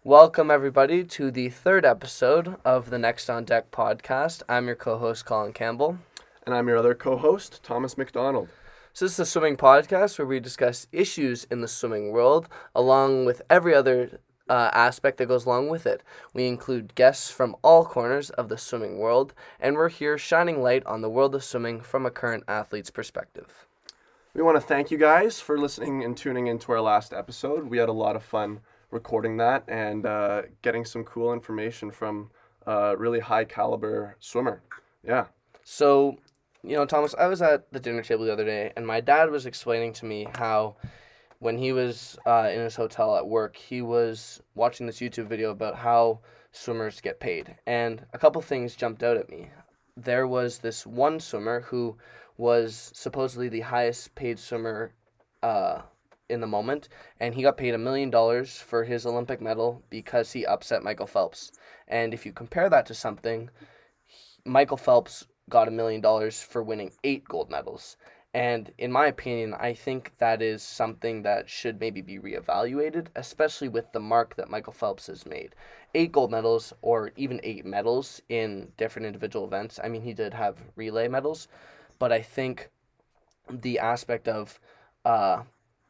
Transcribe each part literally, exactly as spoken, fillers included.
Welcome, everybody, to the third episode of the Next on Deck podcast. I'm your co host, Colin Campbell. And I'm your other co host, Thomas McDonald. So, this is a swimming podcast where we discuss issues in the swimming world, along with every other uh, aspect that goes along with it. We include guests from all corners of the swimming world, and we're here shining light on the world of swimming from a current athlete's perspective. We want to thank you guys for listening and tuning into our last episode. We had a lot of fun recording that and uh, getting some cool information from a really high caliber swimmer. Yeah. So, you know, Thomas, I was at the dinner table the other day, and my dad was explaining to me how when he was uh, in his hotel at work, he was watching this YouTube video about how swimmers get paid. And a couple things jumped out at me. There was this one swimmer who was supposedly the highest paid swimmer uh, in the moment, and he got paid a million dollars for his Olympic medal because he upset Michael Phelps. And if you compare that to something, Michael Phelps got a million dollars for winning eight gold medals. And in my opinion, I think that is something that should maybe be reevaluated, especially with the mark that Michael Phelps has made. Eight gold medals, or even eight medals in different individual events. I mean, he did have relay medals, but I think the aspect of uh,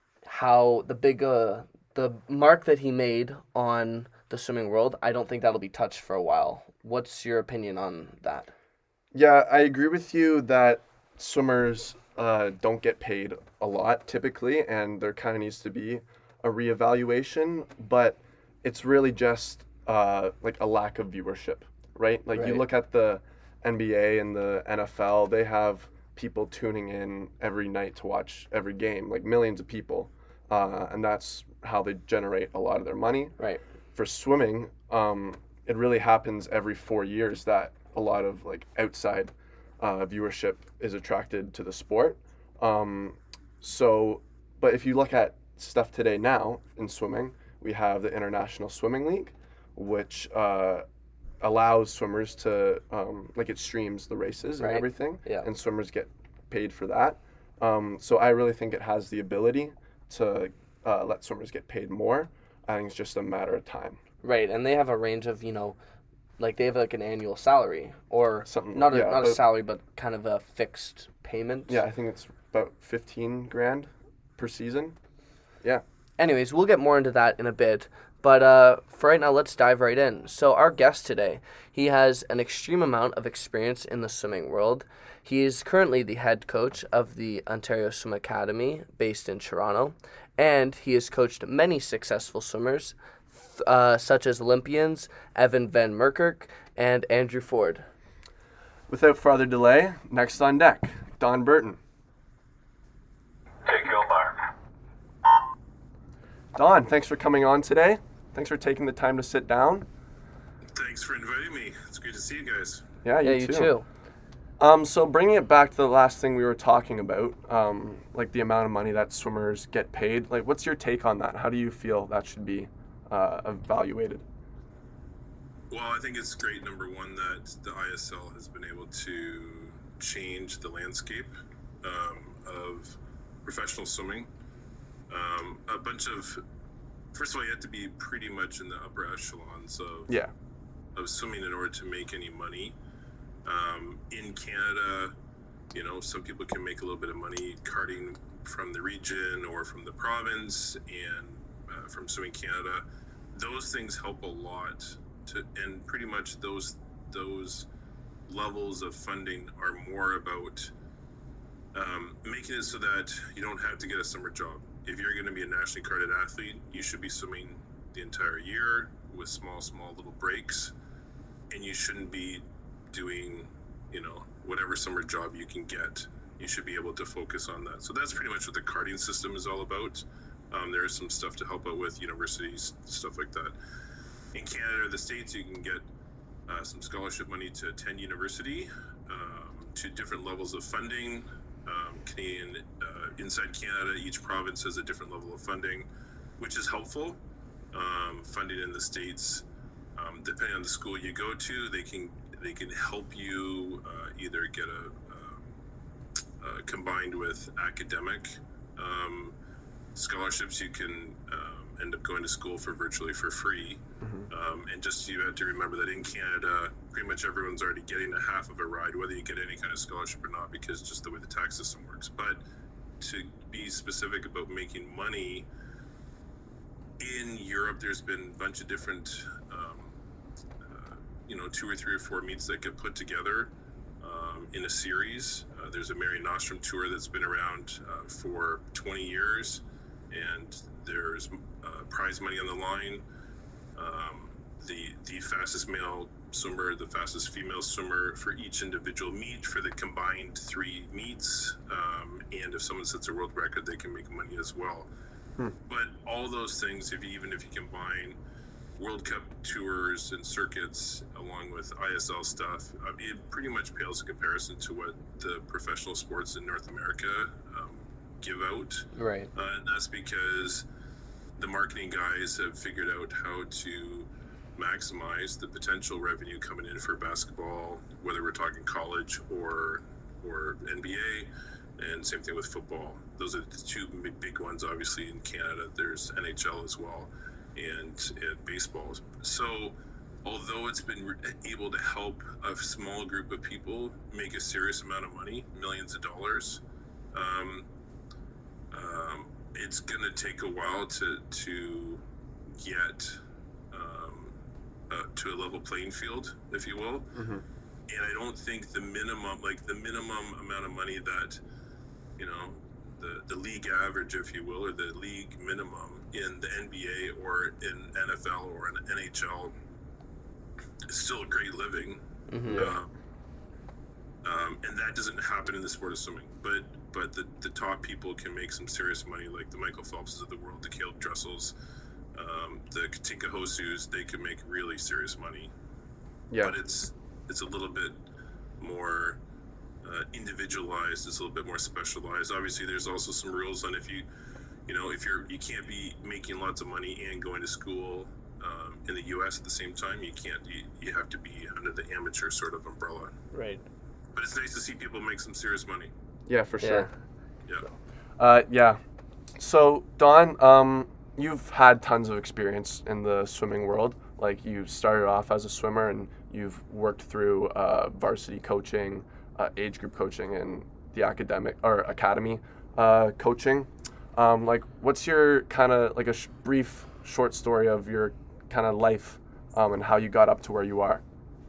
how the big uh, the mark that he made on the swimming world, I don't think that'll be touched for a while. What's your opinion on that? Yeah, I agree with you that swimmers uh, don't get paid a lot typically, and there kind of needs to be a reevaluation, but it's really just uh, like a lack of viewership, right? Like you Right. look at the N B A and the N F L, they have people tuning in every night to watch every game, like millions of people, uh, and that's how they generate a lot of their money. Right. For swimming, um, it really happens every four years that a lot of like outside uh, viewership is attracted to the sport. Um, so, but if you look at stuff today now in swimming, we have the International Swimming League, which uh, allows swimmers to um, like it streams the races and Right. everything, Yeah. and swimmers get paid for that. Um, so I really think it has the ability to uh, let swimmers get paid more. I think it's just a matter of time. Right, and they have a range of, you know, like they have like an annual salary or Something, not a yeah, not a about- salary, but kind of a fixed payment. Yeah, I think it's about fifteen grand per season. Yeah. Anyways, we'll get more into that in a bit. But uh, for right now, let's dive right in. So our guest today, he has an extreme amount of experience in the swimming world. He is currently the head coach of the Ontario Swim Academy, based in Toronto, and he has coached many successful swimmers, uh, such as Olympians Evan Van Merkerk and Andrew Ford. Without further delay, next on deck, Don Burton. Hey, Gilmar. Don, thanks for coming on today. Thanks for taking the time to sit down. Thanks for inviting me. It's great to see you guys. Yeah, you, Yeah, you too. too. Um, so bringing it back to the last thing we were talking about, um, like the amount of money that swimmers get paid. Like, what's your take on that? How do you feel that should be uh, evaluated? Well, I think it's great, number one, that the I S L has been able to change the landscape um, of professional swimming. Um, a bunch of, first of all, you have to be pretty much in the upper echelons of, Yeah. of swimming in order to make any money. Um, in Canada, you know, some people can make a little bit of money karting from the region or from the province and uh, from Swimming Canada. Those things help a lot to, and pretty much those those levels of funding are more about um, making it so that you don't have to get a summer job. If you're going to be a nationally carded athlete, you should be swimming the entire year with small, small little breaks, and you shouldn't be doing, you know, whatever summer job you can get. You should be able to focus on that. So that's pretty much what the carding system is all about. Um, there's some stuff to help out with universities, stuff like that. In Canada or the States, you can get uh, some scholarship money to attend university, um, to different levels of funding. Um, Canadian, uh, inside Canada, each province has a different level of funding, which is helpful. Um, funding in the States, um, depending on the school you go to, they can they can help you uh, either get a um, uh, combined with academic um, scholarships. You can um, end up going to school for virtually for free. Um, and just you have to remember that in Canada, pretty much everyone's already getting a half of a ride, whether you get any kind of scholarship or not, because just the way the tax system works. But to be specific about making money, in Europe, there's been a bunch of different, um, uh, you know, two or three or four meets that get put together um, in a series. Uh, there's a Mare Nostrum tour that's been around uh, for twenty years, and there's uh, prize money on the line. Um, the the fastest male swimmer, the fastest female swimmer for each individual meet for the combined three meets, um, and if someone sets a world record, they can make money as well. Hmm. But all those things, if you, even if you combine World Cup tours and circuits along with I S L stuff, uh, it pretty much pales in comparison to what the professional sports in North America um, give out. Right. Uh, and that's because the marketing guys have figured out how to maximize the potential revenue coming in for basketball, whether we're talking college or or N B A, and same thing with football. Those are the two big ones. Obviously, in Canada, there's N H L as well, and, and baseball. So, although it's been re- able to help a small group of people make a serious amount of money, millions of dollars, um, um, it's going to take a while to to get um, uh, to a level playing field, if you will. Mm-hmm. And I don't think the minimum, like the minimum amount of money that, you know, the, the league average, if you will, or the league minimum in the N B A or in N F L or in N H L is still a great living. Mm-hmm. Uh, um, and that doesn't happen in the sport of swimming. But but the, the top people can make some serious money, like the Michael Phelpses of the world, the Caleb Dressels, um, the Katinka Hosus. They can make really serious money. Yeah. But it's it's a little bit more uh, individualized. It's a little bit more specialized. Obviously, there's also some rules on if you, you know, if you're you can't be making lots of money and going to school um, in the U S at the same time. You can't. You, you have to be under the amateur sort of umbrella. Right. But it's nice to see people make some serious money. Yeah, for sure. Yeah. Uh, yeah. So, Don, um, you've had tons of experience in the swimming world. Like, you started off as a swimmer and you've worked through uh, varsity coaching, uh, age group coaching, and the academic or academy uh, coaching. Um, like, what's your kind of like a sh- brief, short story of your kind of life um, and how you got up to where you are?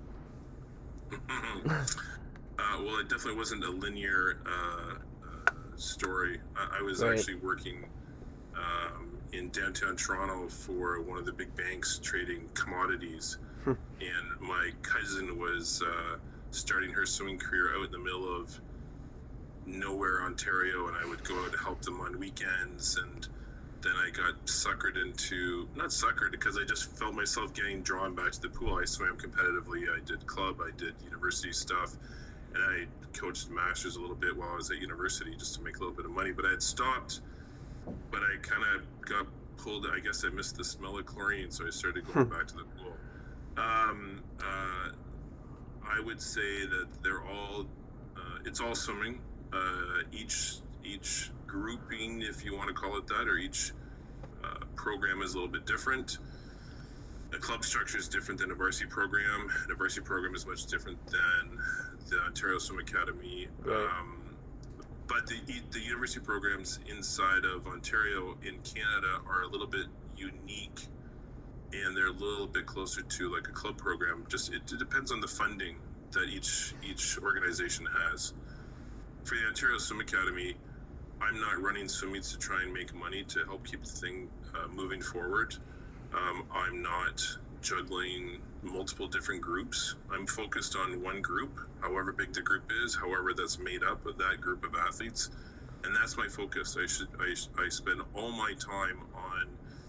Uh, well, it definitely wasn't a linear uh, uh, story. I, I was Right. actually working um, in downtown Toronto for one of the big banks trading commodities, and my cousin was uh, starting her swimming career out in the middle of nowhere, Ontario, and I would go out to help them on weekends, and then I got suckered into, not suckered, because I just felt myself getting drawn back to the pool. I swam competitively, I did club, I did university stuff, and I coached masters a little bit while I was at university just to make a little bit of money. But I had stopped, but I kind of got pulled. I guess I missed the smell of chlorine, so I started going back to the pool. Um, uh, I would say that they're all, uh, it's all swimming. Uh, each each grouping, if you want to call it that, or each uh, program is a little bit different. The club structure is different than a varsity program. The varsity program is much different than the Ontario Swim Academy. Right. Um, but the the university programs inside of Ontario in Canada are a little bit unique, and they're a little bit closer to like a club program. Just it, it depends on the funding that each each organization has. For the Ontario Swim Academy, I'm not running swim meets to try and make money to help keep the thing uh, moving forward. Um, I'm not juggling multiple different groups. I'm focused on one group, however big the group is, however that's made up of that group of athletes, and that's my focus. I should I, I spend all my time on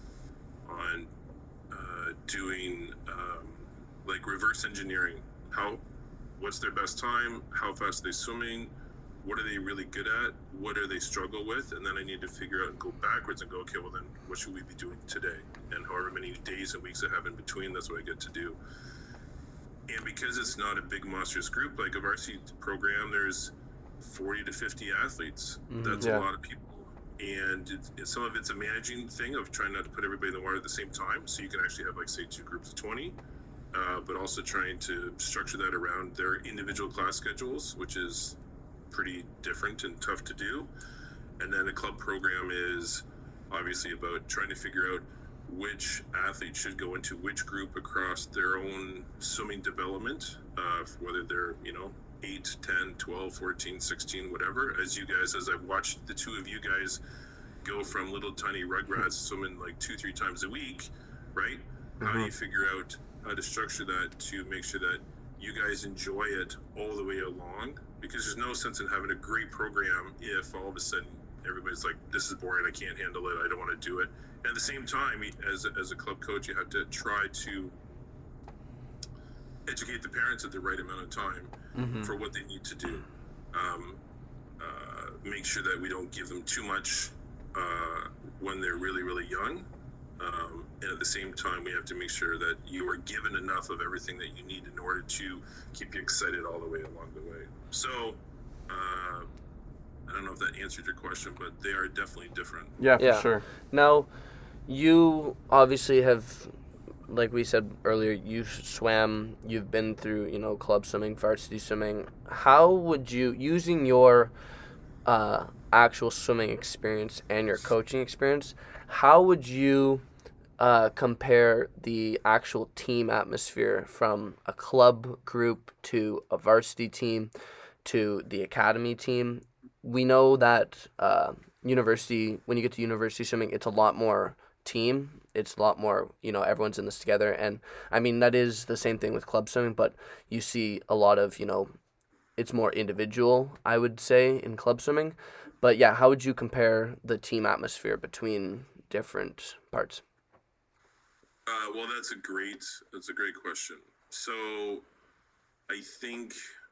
on uh, doing um, like reverse engineering. How, what's their best time? How fast are they swimming? What are they really good at? What do they struggle with? And then I need to figure out and go backwards and go, okay, well then what should we be doing today? And however many days and weeks I have in between, that's what I get to do. And because it's not a big monstrous group, like a varsity program, there's forty to fifty athletes. Mhm. That's Yeah. a lot of people. and it, it, some of it's a managing thing of trying not to put everybody in the water at the same time, so you can actually have, like, say, two groups of twenty, uh, but also trying to structure that around their individual class schedules, which is pretty different and tough to do. And then a club program is obviously about trying to figure out which athlete should go into which group across their own swimming development, uh, whether they're, you know, eight, ten, twelve, fourteen, sixteen, whatever. As you guys, as I've watched the two of you guys go from little tiny rugrats swimming like two, three times a week, right? Mm-hmm. How do you figure out how to structure that to make sure that you guys enjoy it all the way along? Because there's no sense in having a great program if all of a sudden everybody's like, this is boring, I can't handle it, I don't want to do it. And at the same time, as a, as a club coach, you have to try to educate the parents at the right amount of time mm-hmm. for what they need to do. Um, uh, make sure that we don't give them too much uh, when they're really, really young. Um, and at the same time, we have to make sure that you are given enough of everything that you need in order to keep you excited all the way along the way. So, uh, I don't know if that answered your question, but they are definitely different. Yeah, for yeah. sure. Now, you obviously have, like we said earlier, you've swam, you've been through, you know, club swimming, varsity swimming. How would you, using your uh, actual swimming experience and your coaching experience, how would you uh, compare the actual team atmosphere from a club group to a varsity team to the academy team? We know that uh, university, when you get to university swimming, it's a lot more team. It's a lot more, you know, everyone's in this together. And I mean, that is the same thing with club swimming, but you see a lot of, you know, it's more individual, I would say, in club swimming. But yeah, how would you compare the team atmosphere between different parts? Uh, well, that's a great, that's a great question. So I think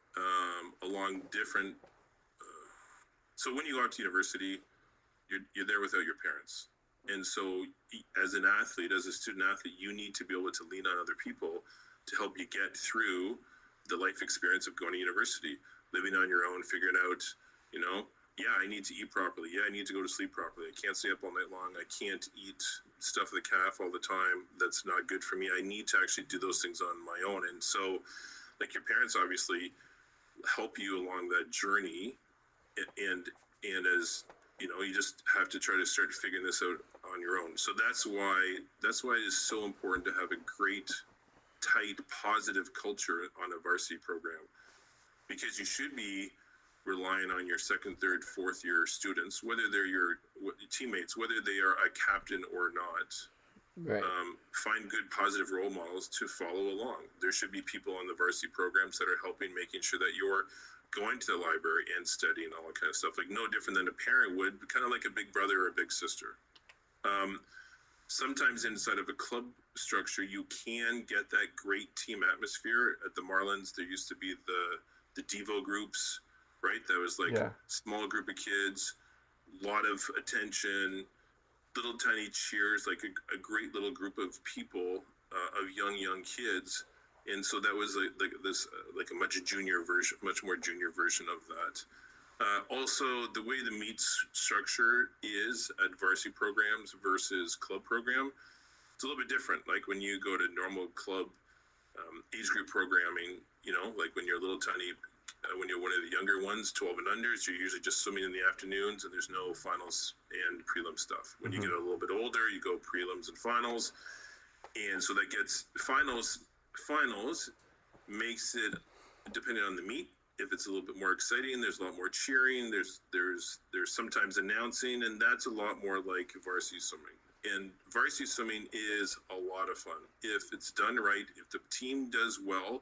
um, along different, uh, so when you go out to university, you're, you're there without your parents. And so as an athlete, as a student athlete, you need to be able to lean on other people to help you get through the life experience of going to university, living on your own, figuring out, you know, yeah, I need to eat properly. Yeah, I need to go to sleep properly. I can't stay up all night long. I can't eat stuff with the calf all the time. That's not good for me. I need to actually do those things on my own. And so, like, your parents obviously help you along that journey. And, and as, you know, you just have to try to start figuring this out on your own. So that's why, that's why it is so important to have a great, tight, positive culture on a varsity program, because you should be relying on your second, third, fourth year students, whether they're your teammates, whether they are a captain or not. Right. Um, find good positive role models to follow along. There should be people on the varsity programs that are helping, making sure that you're going to the library and studying all that kind of stuff, like no different than a parent would, kind of like a big brother or a big sister. Um, sometimes inside of a club structure, you can get that great team atmosphere. At the Marlins, there used to be the the Devo groups, right? That was like yeah. small group of kids, lot of attention, little tiny cheers, like a, a great little group of people, uh, of young, young kids. And so that was like, like this, uh, like a much junior version, much more junior version of that. Uh, also, the way the meets structure is at varsity programs versus club program, it's a little bit different. Like when you go to normal club um, age group programming, you know, like when you're a little tiny, uh, when you're one of the younger ones, twelve and unders, you're usually just swimming in the afternoons and there's no finals and prelim stuff. When mm-hmm. you get a little bit older, you go prelims and finals. And so that gets finals, finals makes it, depending on the meet, if it's a little bit more exciting, there's a lot more cheering, there's there's there's sometimes announcing, and that's a lot more like varsity swimming. And varsity swimming is a lot of fun if it's done right, if the team does well,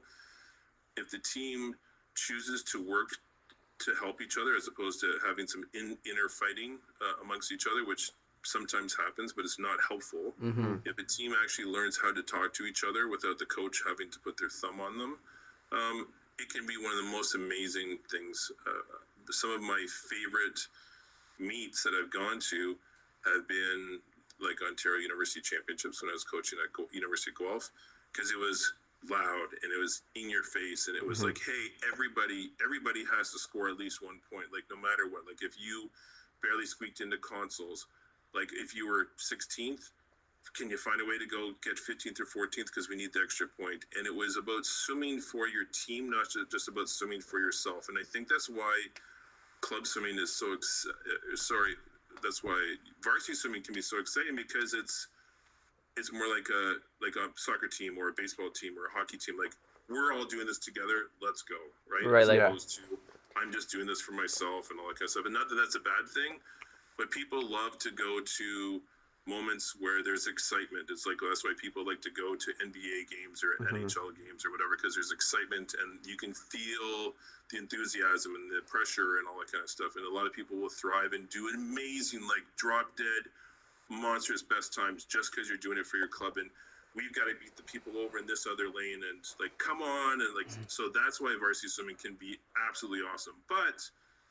if the team chooses to work to help each other as opposed to having some in, inner fighting uh, amongst each other, which sometimes happens, but it's not helpful. Mm-hmm. If a team actually learns how to talk to each other without the coach having to put their thumb on them, um, it can be one of the most amazing things. Uh, some of my favorite meets that I've gone to have been like Ontario University Championships when I was coaching at Go- University of Guelph, because it was loud and it was in your face and it was mm-hmm. like, hey, everybody, everybody has to score at least one point, like no matter what. Like if you barely squeaked into consoles. Like if you were sixteenth, can you find a way to go get fifteenth or fourteenth because we need the extra point? And it was about swimming for your team, not just about swimming for yourself. And I think that's why club swimming is so ex- uh, sorry that's why varsity swimming can be so exciting, because it's it's more like a like a soccer team or a baseball team or a hockey team. Like, we're all doing this together, let's go, right? Right, As like- opposed to I'm just doing this for myself and all that kind of stuff. And not that that's a bad thing, but people love to go to moments where there's excitement. It's like, that's why people like to go to N B A games or Mhm. N H L games or whatever, because there's excitement and you can feel the enthusiasm and the pressure and all that kind of stuff. And a lot of people will thrive and do amazing, like drop dead, monstrous best times just because you're doing it for your club. And we've got to beat the people over in this other lane and like, come on. And like, so that's why varsity swimming can be absolutely awesome. But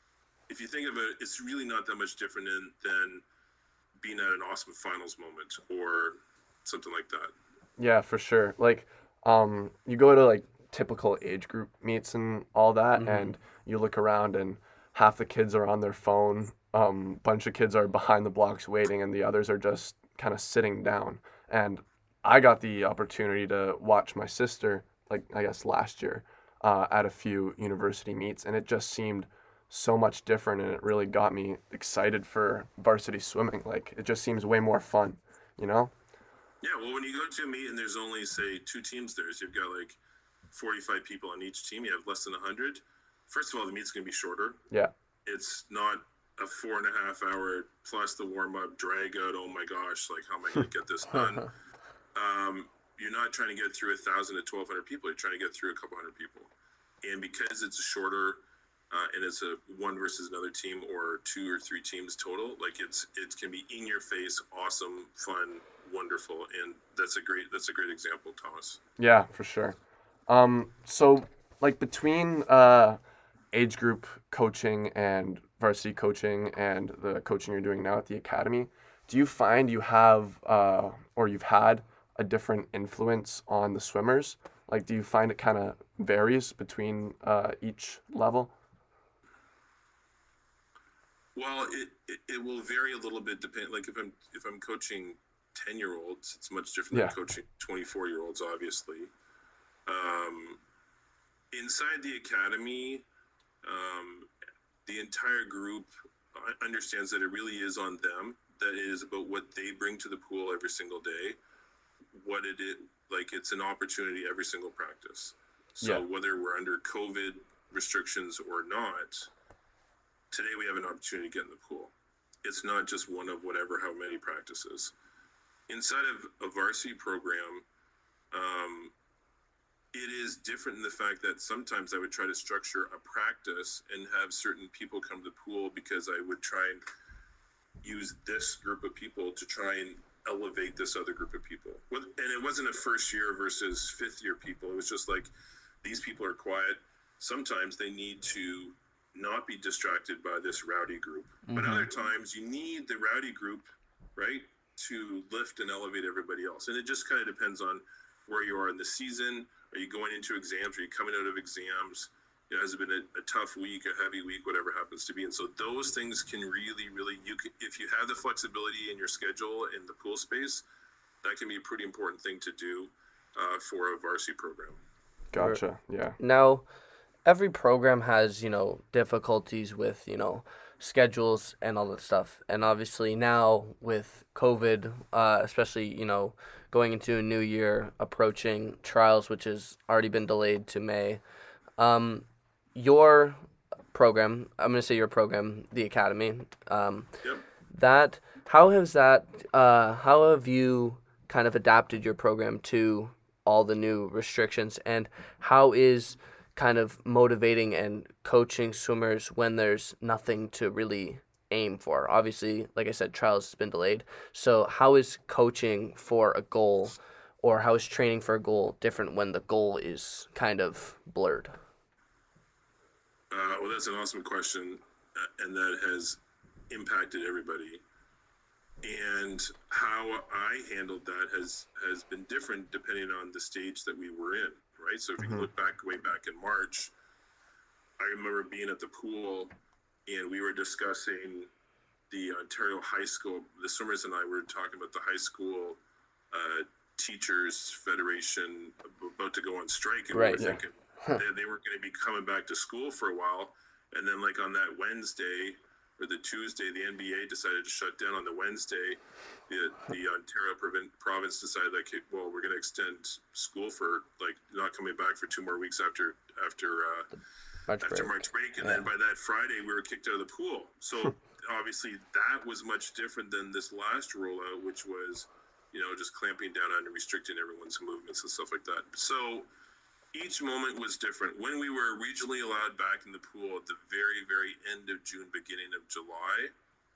if you think of it, it's really not that much different than, than being at an awesome finals moment or something like that. Yeah, for sure. Like, um, you go to like typical age group meets and all that, Mhm. and you look around and half the kids are on their phone. Um, bunch of kids are behind the blocks waiting, and the others are just kind of sitting down. And I got the opportunity to watch my sister, like I guess last year, uh, at a few university meets, and it just seemed so much different, and it really got me excited for varsity swimming. Like, it just seems way more fun, you know? Yeah, well, when you go to a meet and there's only, say, two teams there, so you've got like forty-five people on each team, you have less than one hundred. First of all, the meet's going to be shorter. Yeah. It's not a four and a half hour plus the warm up, drag out, oh my gosh, like, how am I going to get this done? um, you're not trying to get through a thousand to twelve hundred people. You're trying to get through a couple hundred people, and because it's shorter uh, and it's a one versus another team or two or three teams total, like it's it can be in your face, awesome, fun, wonderful, and that's a great that's a great example, Thomas. Yeah, for sure. Um, so like between uh, age group coaching and varsity coaching and the coaching you're doing now at the academy, do you find you have uh, or you've had a different influence on the swimmers? Like, do you find it kind of varies between uh, each level? Well, it, it, it will vary a little bit depend like if I'm if I'm coaching ten year olds, it's much different Yeah. than coaching twenty-four year olds, obviously. Um, inside the academy, um, the entire group uh, understands that it really is on them. That it is about what they bring to the pool every single day. What it is, like it's an opportunity every single practice. So Yeah. whether we're under COVID restrictions or not, today we have an opportunity to get in the pool. It's not just one of whatever, how many practices. Inside of a varsity program, um, it is different in the fact that sometimes I would try to structure a practice and have certain people come to the pool because I would try and use this group of people to try and elevate this other group of people. And it wasn't a first year versus fifth year people. It was just like, these people are quiet. Sometimes they need to not be distracted by this rowdy group. But Mhm. other times you need the rowdy group, right, to lift and elevate everybody else. And it just kind of depends on where you are in the season. Are you going into exams? Are you coming out of exams? You know, has it been a, a tough week, a heavy week, whatever happens to be? And so those things can really, really, you can, if you have the flexibility in your schedule in the pool space, that can be a pretty important thing to do uh, for a varsity program. Gotcha. Yeah. Now, every program has, you know, difficulties with, you know, schedules and all that stuff. And obviously now with COVID, uh, especially, you know, going into a new year, approaching trials, which has already been delayed to May, um, your program, I'm going to say your program, the Academy, um, Yep. that, how has that, uh, how have you kind of adapted your program to all the new restrictions, and how is kind of motivating and coaching swimmers when there's nothing to really aim for? Obviously, like I said, trials has been delayed. So how is coaching for a goal, or how is training for a goal different when the goal is kind of blurred? Uh, well, that's an awesome question, uh, and that has impacted everybody. And how I handled that has has been different depending on the stage that we were in, right? So if you Mhm. look back way back in March, I remember being at the pool and we were discussing the Ontario High School, the swimmers and I were talking about the high school uh, teachers federation about to go on strike, and Right, we were yeah. thinking they, they were going to be coming back to school for a while, and then like on that Wednesday or the Tuesday, the N B A decided to shut down. On the Wednesday, the the Ontario province province decided like, hey, well, we're going to extend school for like not coming back for two more weeks after after uh, March after break. March break, and Yeah. then by that Friday we were kicked out of the pool. So obviously that was much different than this last rollout, which was, you know, just clamping down on and restricting everyone's movements and stuff like that. So each moment was different. When we were regionally allowed back in the pool at the very, very end of June, beginning of July,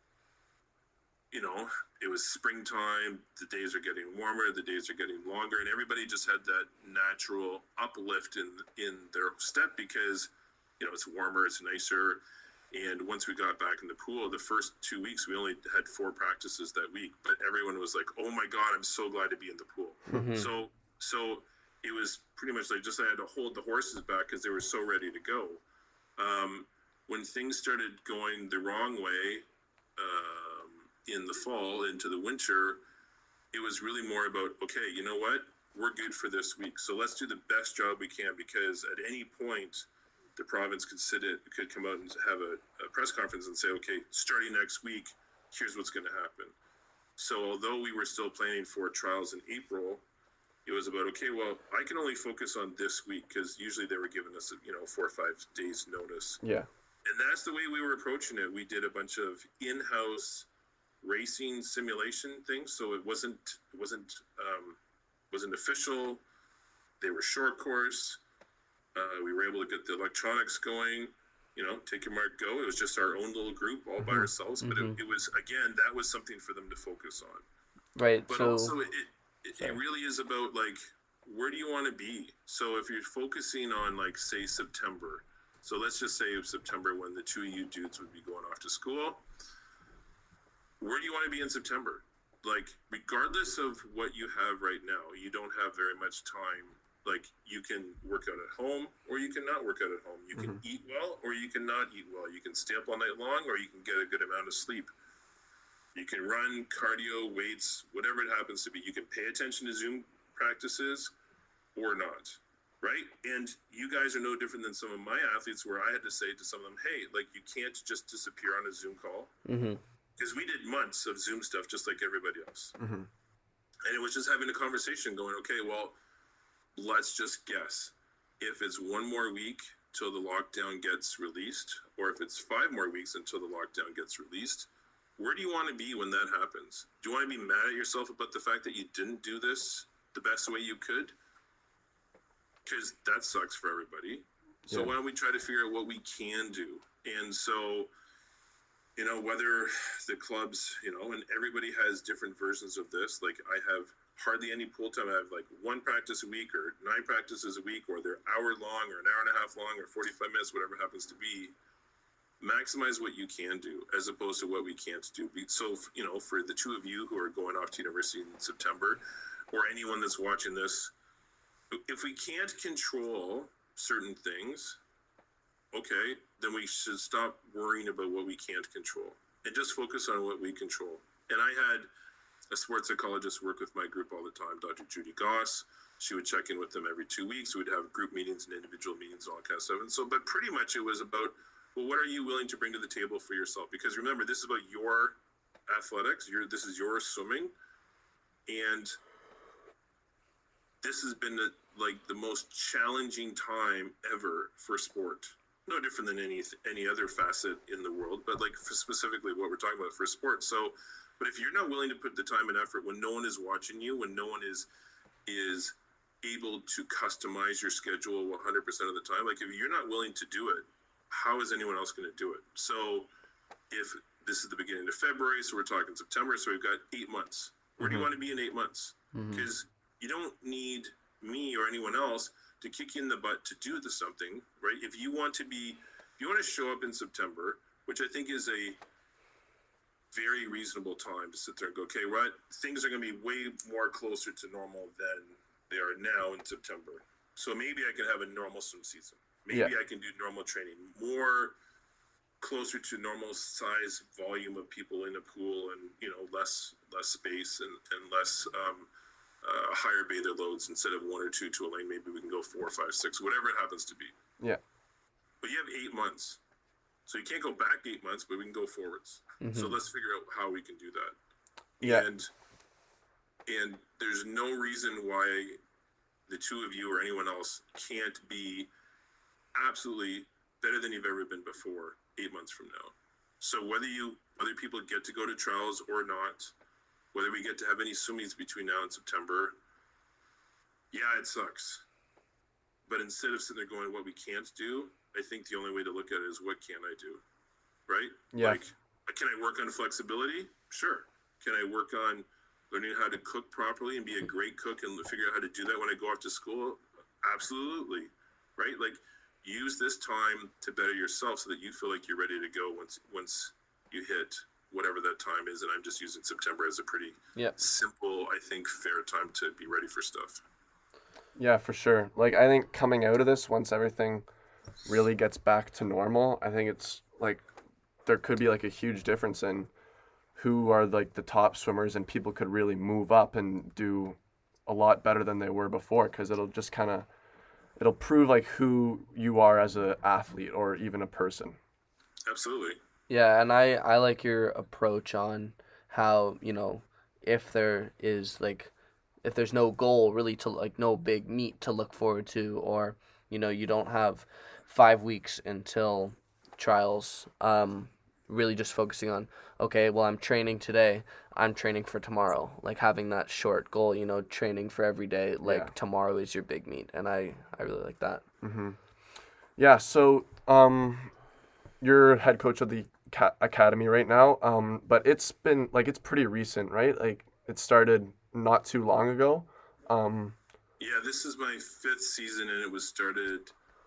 you know, it was springtime, the days are getting warmer, the days are getting longer, and everybody just had that natural uplift in in their step because, you know, it's warmer, it's nicer. And once we got back in the pool, the first two weeks, we only had four practices that week, but everyone was like, oh my God, I'm so glad to be in the pool. Mhm. So, so it was pretty much like just I had to hold the horses back because they were so ready to go. Um, when things started going the wrong way, um, in the fall into the winter, it was really more about, okay, you know what? We're good for this week. So let's do the best job we can, because at any point, the province could sit it, could come out and have a, a press conference and say, okay, starting next week, here's what's going to happen. So although we were still planning for trials in April, it was about, okay, well, I can only focus on this week, because usually they were giving us, you know, four or five days notice. Yeah. And that's the way we were approaching it. We did a bunch of in-house racing simulation things, so it wasn't it wasn't um, wasn't official. They were short course. Uh, we were able to get the electronics going. You know, take your mark, go. It was just our own little group, all by Mhm. ourselves. But Mhm. it, it was, again, that was something for them to focus on. Right. But so also, it it, sorry. it really is about like, where do you want to be? So if you're focusing on like, say, September. So let's just say September, when the two of you dudes would be going off to school. Where do you want to be in September? Like, regardless of what you have right now, you don't have very much time. Like, you can work out at home, or you can not work out at home. You can eat well, or you can not eat well. You can stay up all night long, or you can get a good amount of sleep. You can run cardio, weights, whatever it happens to be. You can pay attention to Zoom practices or not, right? And you guys are no different than some of my athletes, where I had to say to some of them, hey, like, you can't just disappear on a Zoom call. Mhm. Because we did months of Zoom stuff just like everybody else. Mhm. And it was just having a conversation going, okay, well, let's just guess. If it's one more week till the lockdown gets released, or if it's five more weeks until the lockdown gets released, where do you want to be when that happens? Do you want to be mad at yourself about the fact that you didn't do this the best way you could? Because that sucks for everybody. So Yeah. why don't we try to figure out what we can do? And so, you know, whether the clubs, you know, and everybody has different versions of this. Like, I have hardly any pool time. I have like one practice a week, or nine practices a week, or they're hour long, or an hour and a half long, or forty-five minutes, whatever it happens to be. Maximize what you can do as opposed to what we can't do. So, you know, for the two of you who are going off to university in September, or anyone that's watching this, if we can't control certain things, okay, then we should stop worrying about what we can't control and just focus on what we control. And I had a sports psychologist work with my group all the time, Doctor Judy Goss. She would check in with them every two weeks. We'd have group meetings and individual meetings and all that kind of stuff. And so, but pretty much it was about, well, what are you willing to bring to the table for yourself? Because remember, this is about your athletics. Your, this is your swimming. And this has been the, like the most challenging time ever for sport. No different than any any other facet in the world, but like for specifically what we're talking about for sports. So, but if you're not willing to put the time and effort when no one is watching you, when no one is is able to customize your schedule one hundred percent of the time, like if you're not willing to do it, how is anyone else going to do it? So, if this is the beginning of February, so we're talking September, so we've got eight months. Where do you want to be in eight months? Because you don't need me or anyone else to kick you in the butt to do the something, right? If you want to be, if you want to show up in September, which I think is a very reasonable time to sit there and go, okay, right, things are going to be way more closer to normal than they are now in September. So maybe I can have a normal swim season. Maybe Yeah. I can do normal training, more closer to normal size volume of people in a pool, and you know less less space and and less um, uh, higher bather loads. Instead of one or two to a lane, maybe we can go four, five, six, whatever it happens to be. Yeah. But you have eight months, so you can't go back eight months, but we can go forwards. Mm-hmm. So let's figure out how we can do that. Yeah. And and there's no reason why the two of you or anyone else can't be absolutely better than you've ever been before eight months from now. So whether you whether people get to go to trials or not, whether we get to have any swim meets between now and September, yeah, it sucks. But instead of sitting there going, what we can't do, I think the only way to look at it is what can I do, right? Yeah. Like, can I work on flexibility? Sure. Can I work on learning how to cook properly and be a great cook and figure out how to do that when I go off to school? Absolutely, right? Like, use this time to better yourself so that you feel like you're ready to go once once you hit whatever that time is. And I'm just using September as a pretty Yep. simple, I think, fair time to be ready for stuff. Yeah, for sure. Like, I think coming out of this, once everything really gets back to normal, I think it's like there could be like a huge difference in who are like the top swimmers, and people could really move up and do a lot better than they were before, because it'll just kind of it'll prove like who you are as an athlete or even a person. Absolutely. Yeah, and I, I like your approach on how, you know, if there is like, if there's no goal really to like, no big meet to look forward to, or, you know, you don't have five weeks until trials, um, really just focusing on, okay, well, I'm training today, I'm training for tomorrow, like having that short goal, you know, training for every day, like Yeah. tomorrow is your big meet, and I, I really like that. Mm-hmm. Yeah, so um, you're head coach of the ca- academy right now, um, but it's been like it's pretty recent, right? Like it started not too long ago. Um, Yeah, this is my fifth season, and it was started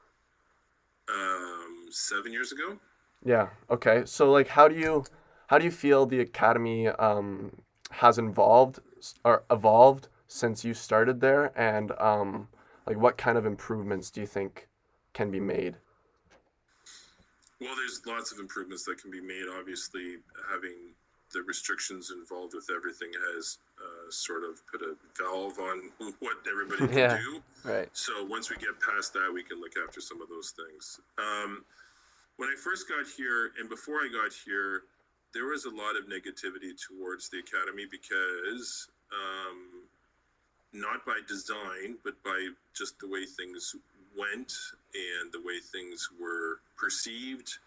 um, seven years ago. yeah. Okay. So like, how do you how do you feel the academy um, has involved s- or evolved since you started there, and um, like what kind of improvements do you think can be made? Well, there's lots of improvements that can be made. Obviously, having the restrictions involved with everything has uh, sort of put a valve on what everybody can Yeah. do. Right. So once we get past that, we can look after some of those things. Um, when I first got here, and before I got here, there was a lot of negativity towards the academy because um, not by design, but by just the way things went and the way things were perceived.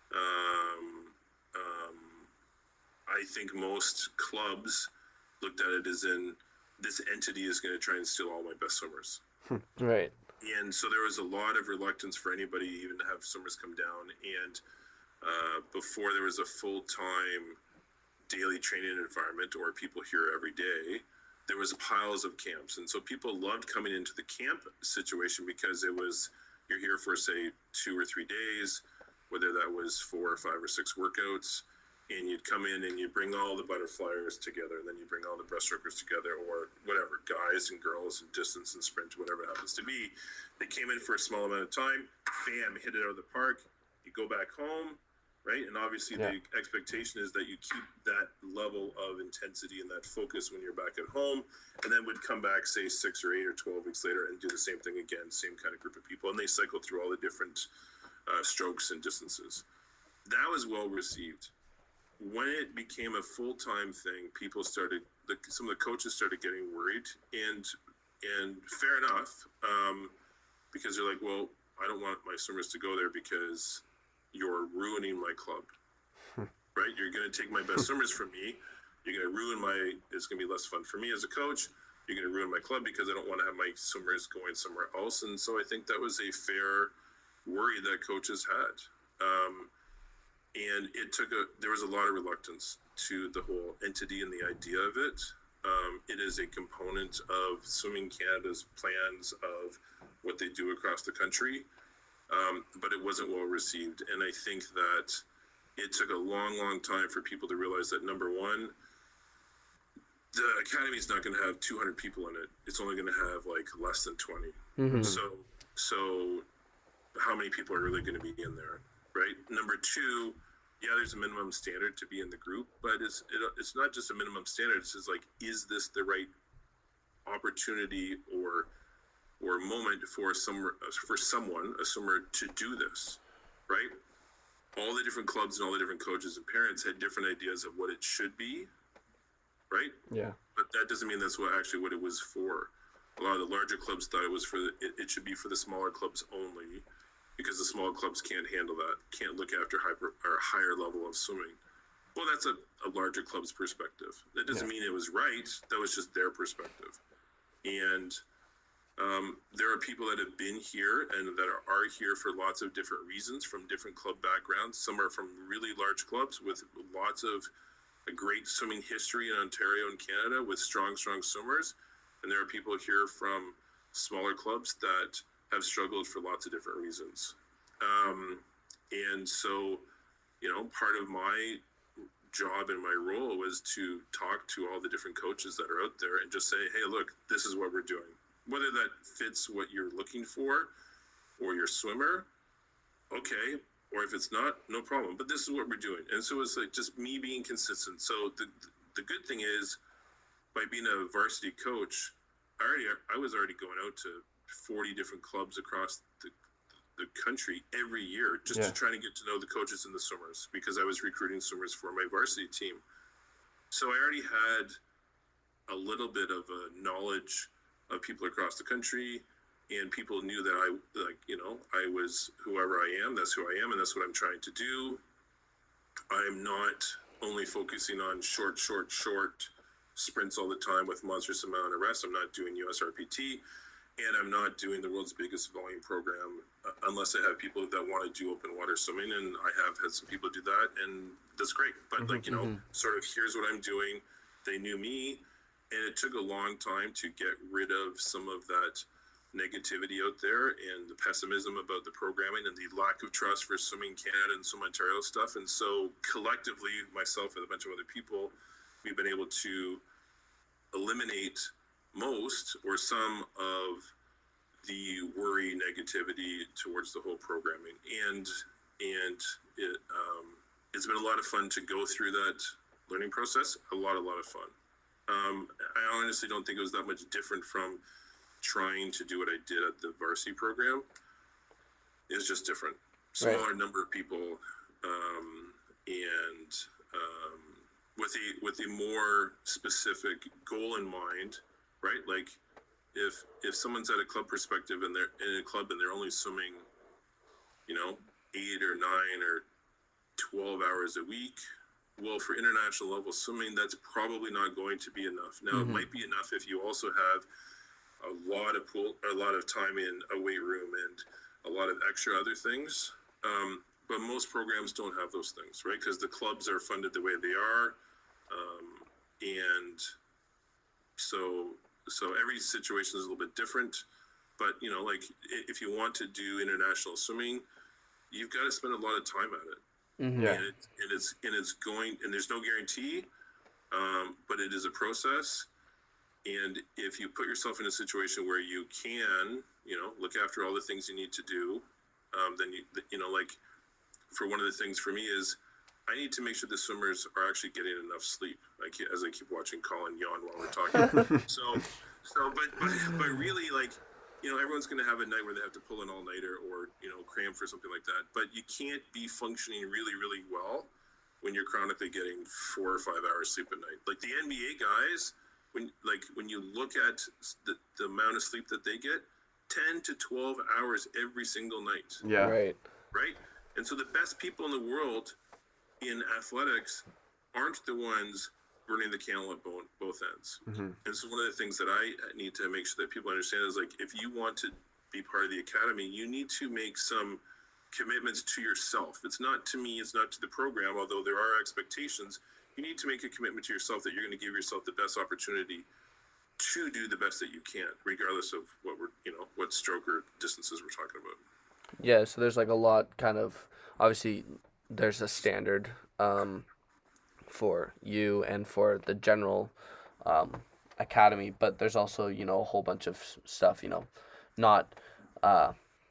Um, um, I think most clubs looked at it as in this entity is going to try and steal all my best swimmers. Right. And so there was a lot of reluctance for anybody even to have swimmers come down. And uh, before there was a full-time daily training environment or people here every day, there was piles of camps. And so people loved coming into the camp situation because it was, you're here for say two or three days, whether that was four or five or six workouts, and you'd come in and you'd bring all the butterflyers together, and then you bring all the breaststrokers together, or whatever, guys and girls and distance and sprint, whatever it happens to be. They came in for a small amount of time, bam, hit it out of the park, you go back home, right? And obviously Yeah. the expectation is that you keep that level of intensity and that focus when you're back at home, and then would come back, say, six or eight or twelve weeks later and do the same thing again, same kind of group of people, and they cycle through all the different uh, strokes and distances. That was well received. When it became a full-time thing, people started, the, some of the coaches started getting worried, and and fair enough, um, because they're like, well, I don't want my swimmers to go there because you're ruining my club, right? You're going to take my best swimmers from me. You're going to ruin my, it's going to be less fun for me as a coach. You're going to ruin my club because I don't want to have my swimmers going somewhere else. And so I think that was a fair worry that coaches had. Um, and it took a, there was a lot of reluctance to the whole entity and the idea of it. Um, it is a component of Swimming Canada's plans of what they do across the country. Um, but it wasn't well received. And I think that it took a long, long time for people to realize that, number one, the academy is not going to have two hundred people in it. It's only going to have like less than twenty. Mm-hmm. So, so how many people are really going to be in there? right? Number two, yeah, there's a minimum standard to be in the group, but it's it, it's not just a minimum standard. It's just like, is this the right opportunity or or moment for some for someone, a swimmer, to do this, right? All the different clubs and all the different coaches and parents had different ideas of what it should be, right? Yeah. But that doesn't mean that's what actually what it was for. A lot of the larger clubs thought it was for the, it, it should be for the smaller clubs only, because the smaller clubs can't handle that, can't look after hyper or a higher level of swimming. Well, that's a, a larger club's perspective. That doesn't Yeah. mean it was right. That was just their perspective. And um, there are people that have been here and that are, are here for lots of different reasons from different club backgrounds. Some are from really large clubs with lots of a great swimming history in Ontario and Canada with strong, strong swimmers. And there are people here from smaller clubs that have struggled for lots of different reasons. Um, and so, you know, part of my job and my role was to talk to all the different coaches that are out there and just say, hey, look, this is what we're doing. Whether that fits what you're looking for or your swimmer, okay. Or if it's not, no problem. But this is what we're doing. And so it's like just me being consistent. So the the good thing is, by being a varsity coach, I already I was already going out to forty different clubs across the the country every year just Yeah. to try to get to know the coaches and the swimmers, because I was recruiting swimmers for my varsity team. So I already had a little bit of a knowledge of people across the country, and people knew that I, like, you know, I was whoever I am, that's who I am, and that's what I'm trying to do. I'm not only focusing on short, short, short sprints all the time with monstrous amount of rest. I'm not doing U S R P T, and I'm not doing the world's biggest volume program uh, unless I have people that want to do open water swimming, and I have had some people do that, and that's great. But Mm-hmm, like, you know, mhm. sort of here's what I'm doing. They knew me, and it took a long time to get rid of some of that negativity out there and the pessimism about the programming and the lack of trust for Swimming Canada and Swim Ontario stuff. And so collectively, myself and a bunch of other people, we've been able to eliminate most or some of the worry, negativity towards the whole programming. And and it um, it's been a lot of fun to go through that learning process. A lot, a lot of fun. Um, I honestly don't think it was that much different from trying to do what I did at the varsity program. It was just different. Smaller Right. number of people, um, and um, with a with a more specific goal in mind, right? Like if if someone's at a club perspective and they're in a club and they're only swimming, you know, eight or nine or twelve hours a week, well, for international level swimming, that's probably not going to be enough. Now, Mhm. it might be enough if you also have a lot of pool, a lot of time in a weight room and a lot of extra other things. Um, but most programs don't have those things, right? Because the clubs are funded the way they are, um, and so so every situation is a little bit different. But you know, like i- if you want to do international swimming, you've got to spend a lot of time at it. Mhm. Yeah. And, it, and it's and it's going, and there's no guarantee, um, but it is a process. And if you put yourself in a situation where you can, you know, look after all the things you need to do, um, then you you know, like for one of the things for me is I need to make sure the swimmers are actually getting enough sleep. I keep, as I keep watching Colin yawn while we're talking. so so but, but but really, like, you know, everyone's going to have a night where they have to pull an all-nighter or, you know, cram for something like that. But you can't be functioning really, really well when you're chronically getting four or five hours sleep at night. Like the N B A guys, when like when you look at the, the amount of sleep that they get, ten to twelve hours every single night, Yeah. Right. right? And so the best people in the world in athletics aren't the ones burning the candle at both, both ends. Mhm. And so one of the things that I need to make sure that people understand is, like, if you want to be part of the academy, you need to make some commitments to yourself. It's not to me, it's not to the program, although there are expectations. You need to make a commitment to yourself that you're going to give yourself the best opportunity to do the best that you can, regardless of what we're, you know, what stroke or distances we're talking about. Yeah, so there's like a lot kind of obviously there's a standard um, for you and for the general um, academy, but there's also, you know, a whole bunch of s- stuff, you know, not uh,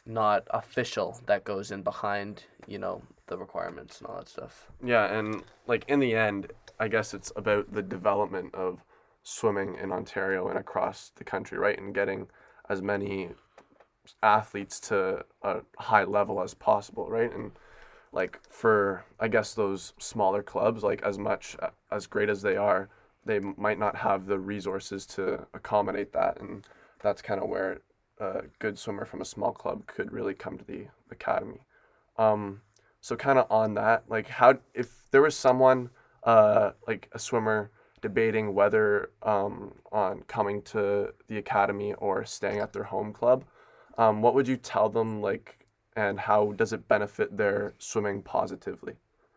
not official that goes in behind, you know, the requirements and all that stuff. Yeah, and like in the end, I guess it's about the development of swimming in Ontario and across the country, right? And getting as many athletes to a high level as possible, right? And like for I guess those smaller clubs, like as much as great as they are, they might not have the resources to accommodate that, and that's kind of where a good swimmer from a small club could really come to the academy. Um, so kind of on that, like how if there was someone uh like a swimmer debating whether um on coming to the academy or staying at their home club, um, what would you tell them, like, and how does it benefit their swimming positively?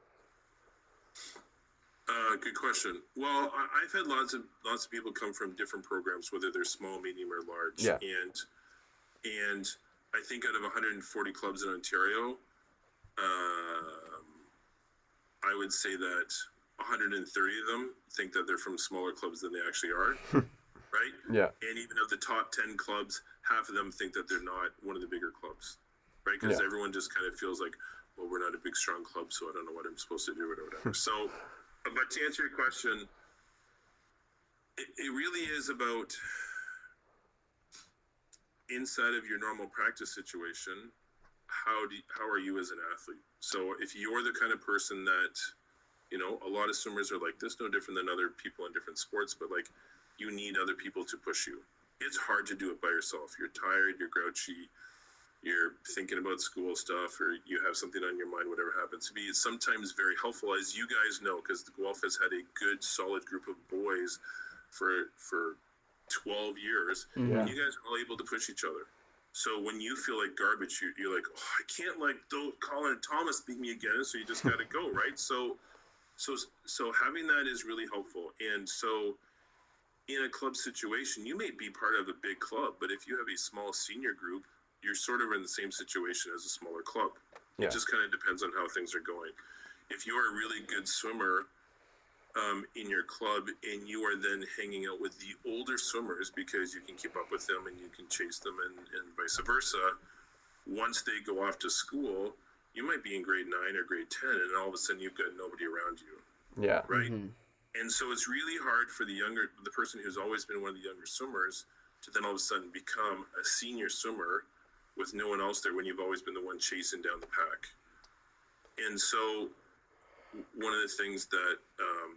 Uh, good question. Well, I, I've had lots of lots of people come from different programs, whether they're small, medium, or large, Yeah. and and I think out of one hundred forty clubs in Ontario, um, I would say that one hundred thirty of them think that they're from smaller clubs than they actually are, right? Yeah. And even of the top ten clubs, half of them think that they're not one of the bigger clubs, right? Because Yeah. everyone just kind of feels like, well, we're not a big, strong club, so I don't know what I'm supposed to do or whatever. So, but to answer your question, it, it really is about inside of your normal practice situation, how do you, how are you as an athlete? So if you're the kind of person that, you know, a lot of swimmers are like this, no different than other people in different sports, but like you need other people to push you. It's hard to do it by yourself. You're tired, you're grouchy, you're thinking about school stuff, or you have something on your mind, whatever happens to be. It's sometimes very helpful, as you guys know, because the Guelph has had a good, solid group of boys for for twelve years. Yeah. You guys are all able to push each other. So when you feel like garbage, you, you're like, oh, I can't like though Colin and Thomas beat me again, so you just got to go, right? So, so, so having that is really helpful. And so, in a club situation, you may be part of a big club, but if you have a small senior group, you're sort of in the same situation as a smaller club. Yeah. It just kind of depends on how things are going. If you are a really good swimmer um, in your club and you are then hanging out with the older swimmers because you can keep up with them and you can chase them and, and vice versa, once they go off to school, you might be in grade nine or grade ten and all of a sudden you've got nobody around you, Yeah. right? Mhm. And so it's really hard for the younger, the person who's always been one of the younger swimmers to then all of a sudden become a senior swimmer with no one else there when you've always been the one chasing down the pack. And so one of the things that um,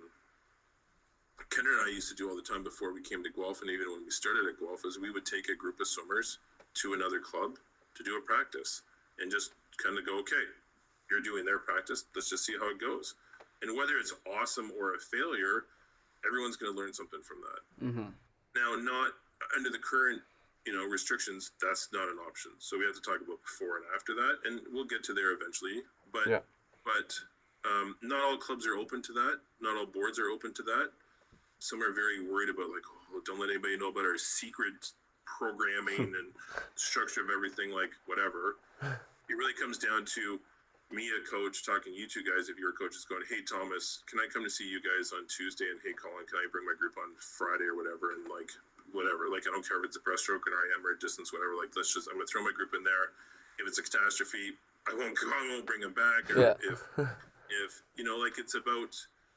Kendra and I used to do all the time before we came to Guelph, and even when we started at Guelph, is we would take a group of swimmers to another club to do a practice and just kind of go, okay, you're doing their practice, let's just see how it goes. And whether it's awesome or a failure, everyone's going to learn something from that. Mhm. Now, not under the current, you know, restrictions, that's not an option. So we have to talk about before and after that, and we'll get to there eventually. But Yeah. but um, not all clubs are open to that. Not all boards are open to that. Some are very worried about like, oh, don't let anybody know about our secret programming and structure of everything, like whatever. It really comes down to me, a coach, talking to you two guys. If your coach is going, hey Thomas, can I come to see you guys on Tuesday? And hey Colin, can I bring my group on Friday or whatever? And like whatever, like I don't care if it's a breaststroke or I am or a distance, whatever. Like let's just, I'm gonna throw my group in there. If it's a catastrophe, I won't go. I won't bring them back. Or Yeah. if if you know, like it's about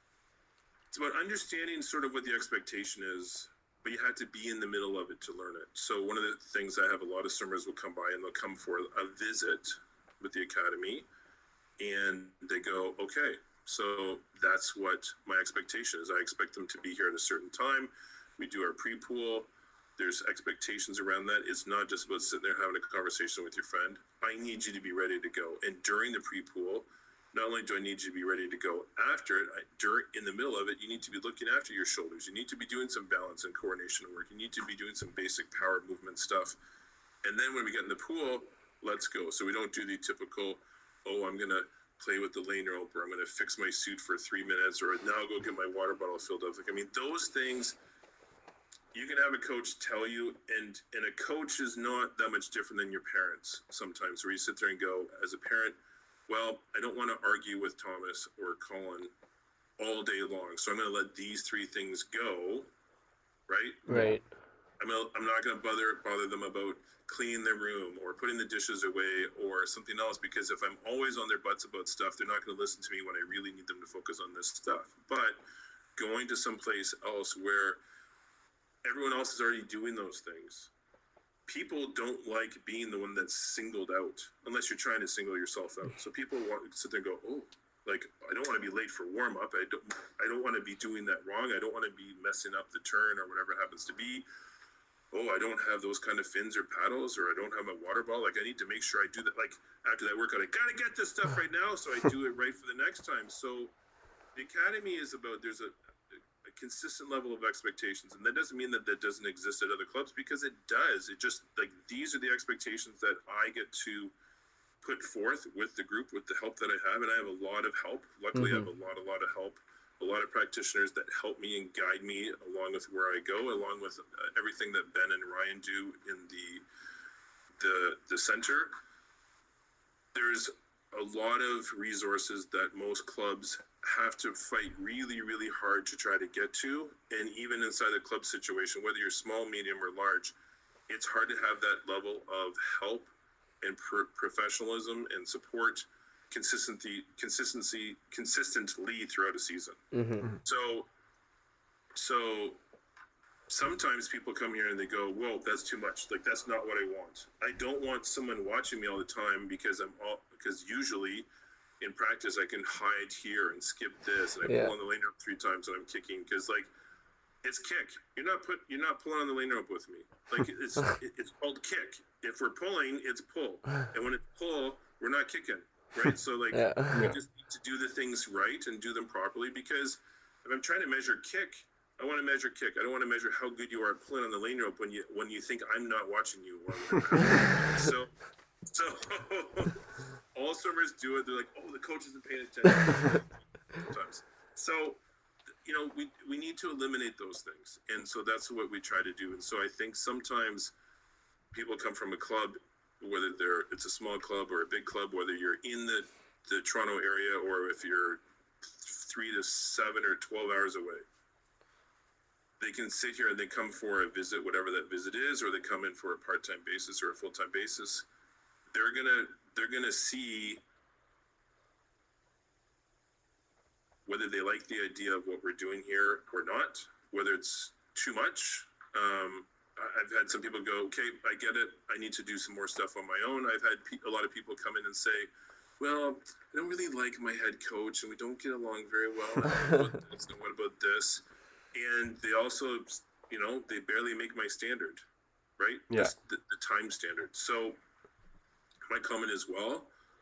it's about understanding sort of what the expectation is, but you have to be in the middle of it to learn it. So one of the things I have, a lot of swimmers will come by and they'll come for a visit with the academy, and they go, okay, so that's what my expectation is. I expect them to be here at a certain time. We do our pre-pool. There's expectations around that. It's not just about sitting there having a conversation with your friend. I need you to be ready to go. And during the pre-pool, not only do I need you to be ready to go after it, I, during in the middle of it, you need to be looking after your shoulders. You need to be doing some balance and coordination work. You need to be doing some basic power movement stuff. And then when we get in the pool, let's go. So we don't do the typical, oh, I'm going to play with the lane rope, or I'm going to fix my suit for three minutes, or now I'll go get my water bottle filled up. Like, I mean, those things you can have a coach tell you, and and a coach is not that much different than your parents sometimes, where you sit there and go, as a parent, well, I don't want to argue with Thomas or Colin all day long, so I'm going to let these three things go, right? Right. I'm, a, I'm not going to bother bother them about cleaning their room or putting the dishes away or something else, because if I'm always on their butts about stuff, they're not going to listen to me when I really need them to focus on this stuff. But going to someplace else where everyone else is already doing those things, people don't like being the one that's singled out unless you're trying to single yourself out. So people want to sit there and go, oh, like, I don't want to be late for warm up. I don't, I don't want to be doing that wrong. I don't want to be messing up the turn or whatever it happens to be. Oh, I don't have those kind of fins or paddles, or I don't have my water ball. Like, I need to make sure I do that. Like, after that workout, I got to get this stuff right now so I do it right for the next time. So the academy is about, there's a, a consistent level of expectations. And that doesn't mean that that doesn't exist at other clubs, because it does. It just, like, these are the expectations that I get to put forth with the group, with the help that I have. And I have a lot of help. Luckily, mm-hmm. I have a lot, a lot of help. A lot of practitioners that help me and guide me along with where I go, along with uh, everything that Ben and Ryan do in the the the center. There's a lot of resources that most clubs have to fight really, really hard to try to get to. And even inside the club situation, whether you're small, medium, or large, it's hard to have that level of help and pro- professionalism and support consistency consistency consistently throughout a season. Mm-hmm. so so sometimes people come here and they go, whoa, that's too much. Like, that's not what I want. I don't want someone watching me all the time, because I'm all because usually in practice I can hide here and skip this, and I yeah. pull on the lane rope three times when I'm kicking, because like, it's kick. You're not put you're not pulling on the lane rope with me. Like, it's it's called kick. If we're pulling, it's pull, and when it's pull, we're not kicking. Right, so like yeah. we just need to do the things right and do them properly, because if I'm trying to measure kick, I want to measure kick. I don't want to measure how good you are at pulling on the lane rope when you when you think I'm not watching you. so, so all swimmers do it. They're like, oh, the coach isn't paying attention. Sometimes, so you know, we we need to eliminate those things, and so that's what we try to do. And so I think sometimes people come from a club, whether they're it's a small club or a big club, whether you're in the, the Toronto area or if you're three to seven or twelve hours away, they can sit here and they come for a visit, whatever that visit is, or they come in for a part-time basis or a full-time basis. They're gonna they're gonna see whether they like the idea of what we're doing here or not, whether it's too much. Um, I've had some people go, okay, I get it. I need to do some more stuff on my own. I've had pe- a lot of people come in and say, well, I don't really like my head coach and we don't get along very well. What about this and what about this? And they also, you know, they barely make my standard, right? Yeah. This, the, the time standard. So my comment is, well,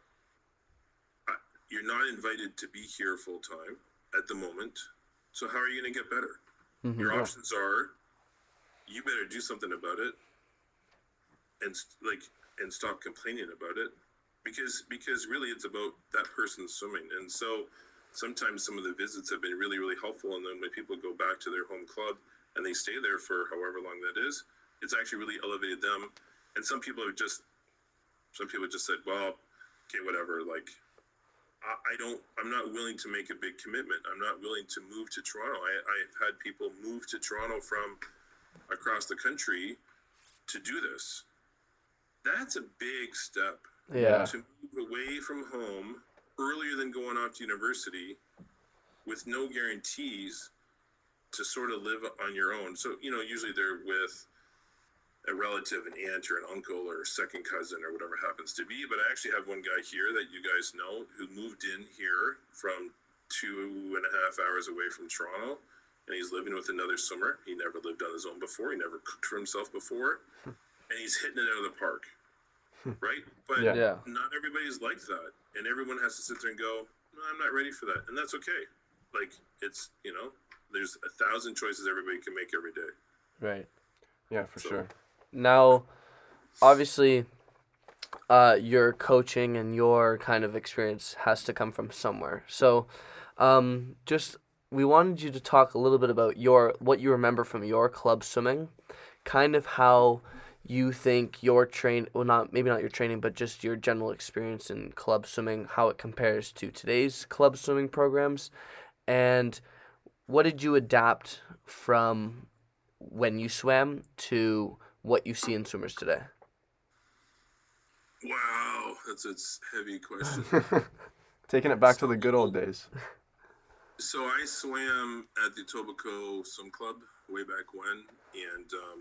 I, you're not invited to be here full time at the moment. So how are you going to get better? Mm-hmm. Your options are, you better do something about it, and like and stop complaining about it, because because really it's about that person swimming. And so sometimes some of the visits have been really, really helpful, and then when people go back to their home club and they stay there for however long that is, it's actually really elevated them. And some people have just some people just said, well, okay, whatever, like I, I don't I'm not willing to make a big commitment. I'm not willing to move to Toronto. I, I've had people move to Toronto from across the country to do this. That's a big step. Yeah. To move away from home earlier than going off to university with no guarantees to sort of live on your own. So, you know, usually they're with a relative, an aunt or an uncle or a second cousin or whatever happens to be. But I actually have one guy here that you guys know who moved in here from two and a half hours away from Toronto. And he's living with another swimmer. He never lived on his own before. He never cooked for himself before. And he's hitting it out of the park, right? But yeah. Yeah. not everybody's like that. And everyone has to sit there and go, no, I'm not ready for that. And that's okay. Like, it's, you know, there's a thousand choices everybody can make every day. Right. Yeah, for So- sure. Now, obviously, uh, your coaching and your kind of experience has to come from somewhere. So, um, just we wanted you to talk a little bit about your what you remember from your club swimming, kind of how you think your train well not maybe not your training but just your general experience in club swimming, how it compares to today's club swimming programs, and what did you adapt from when you swam to what you see in swimmers today? Wow, that's a s- heavy question. Taking it back to So, the good old days. so I swam at the Etobicoke Swim Club way back when, and um,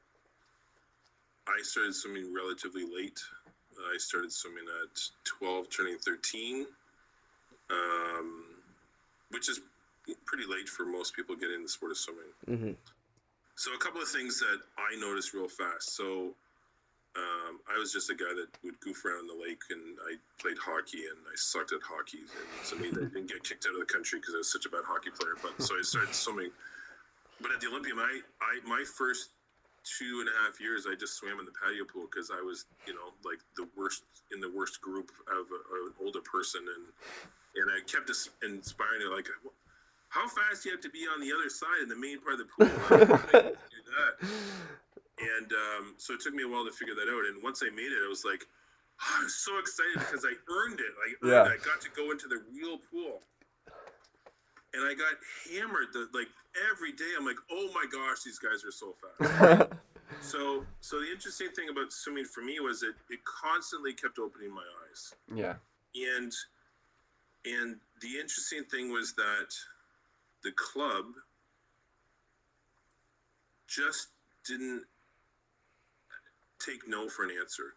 I started swimming relatively late. I started swimming at twelve, turning thirteen, um, which is pretty late for most people getting in the sport of swimming. Mm-hmm. So a couple of things that I noticed real fast. So um, I was just a guy that would goof around in the lake, and I played hockey, and I sucked at hockey. And so me, I didn't get kicked out of the country because I was such a bad hockey player. But so I started swimming. But at the Olympium, I, I my first two and a half years, I just swam in the patio pool because I was, you know, like the worst in the worst group of, a, of an older person, and and I kept us inspiring her, like, how fast do you have to be on the other side in the main part of the pool? Like, do that. And um, so it took me a while to figure that out. And once I made it, I was like, oh, I was so excited because I earned it. I earned Yeah. it. I got to go into the real pool. And I got hammered the, like every day. I'm like, oh my gosh, these guys are so fast. so so the interesting thing about swimming for me was it, it constantly kept opening my eyes. Yeah. And and the interesting thing was that the club just didn't take no for an answer.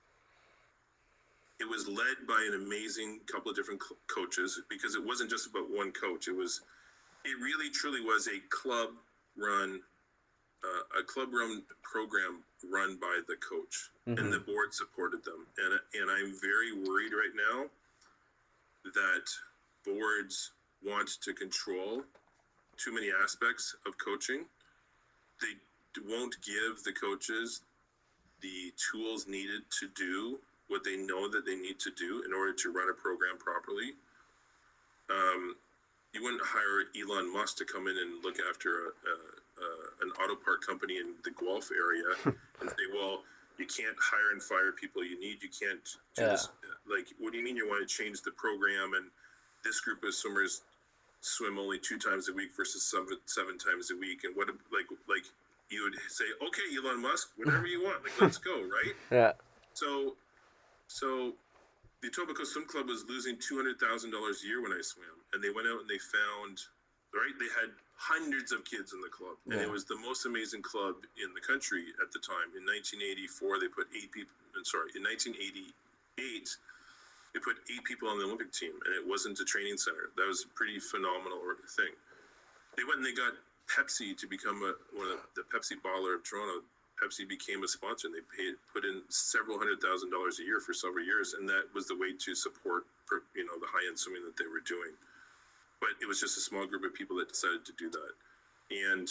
It was led by an amazing couple of different co- coaches, because it wasn't just about one coach. It was, it really truly was a club run, uh, a club run program run by the coach, Mhm. and the board supported them. And and I'm very worried right now that boards want to control too many aspects of coaching. They won't give the coaches the tools needed to do what they know that they need to do in order to run a program properly. Um, you wouldn't hire Elon Musk to come in and look after a, a, a, an auto part company in the Guelph area and say, well, you can't hire and fire people you need. You can't do Yeah. this. Like, what do you mean you want to change the program? And this group of swimmers swim only two times a week versus seven, seven times a week. And what, like, like you would say, okay, Elon Musk, whatever you want, like, let's go, right? Yeah. So, so the Etobicoke Swim Club was losing two hundred thousand dollars a year when I swam, and they went out and they found, right, they had hundreds of kids in the club, and Yeah. it was the most amazing club in the country at the time. In nineteen eighty-four, they put eight people, I'm sorry, in nineteen eighty-eight, they put eight people on the Olympic team, and it wasn't a training center. That was a pretty phenomenal thing. They went and they got Pepsi to become a, one of the Pepsi bottler of Toronto. Pepsi became a sponsor, and they paid put in several hundred thousand dollars a year for several years, and that was the way to support, you know, the high end swimming that they were doing. But it was just a small group of people that decided to do that, and